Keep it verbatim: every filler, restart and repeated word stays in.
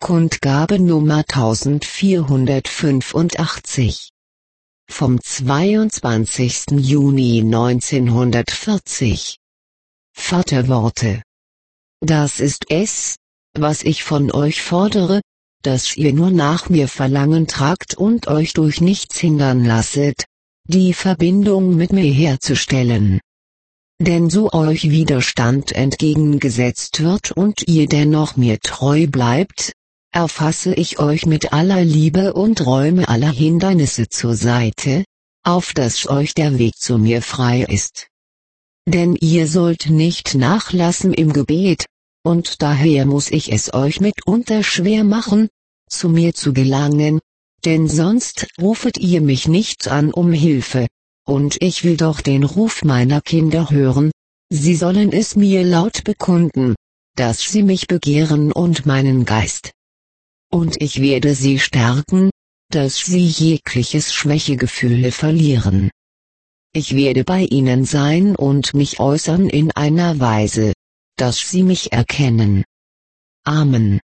Kundgabe Nummer eintausendvierhundertfünfundachtzig. Vom zweiundzwanzigsten Juni neunzehnhundertvierzig. Vaterworte. Das ist es, was ich von euch fordere, dass ihr nur nach mir Verlangen tragt und euch durch nichts hindern lasset, die Verbindung mit mir herzustellen. Denn so euch Widerstand entgegengesetzt wird und ihr dennoch mir treu bleibt, erfasse ich euch mit aller Liebe und räume aller Hindernisse zur Seite, auf dass euch der Weg zu mir frei ist. Denn ihr sollt nicht nachlassen im Gebet, und daher muss ich es euch mitunter schwer machen, zu mir zu gelangen, denn sonst rufet ihr mich nicht an um Hilfe, und ich will doch den Ruf meiner Kinder hören, sie sollen es mir laut bekunden, dass sie mich begehren und meinen Geist. Und ich werde sie stärken, dass sie jegliches Schwächegefühle verlieren. Ich werde bei ihnen sein und mich äußern in einer Weise, dass sie mich erkennen. Amen.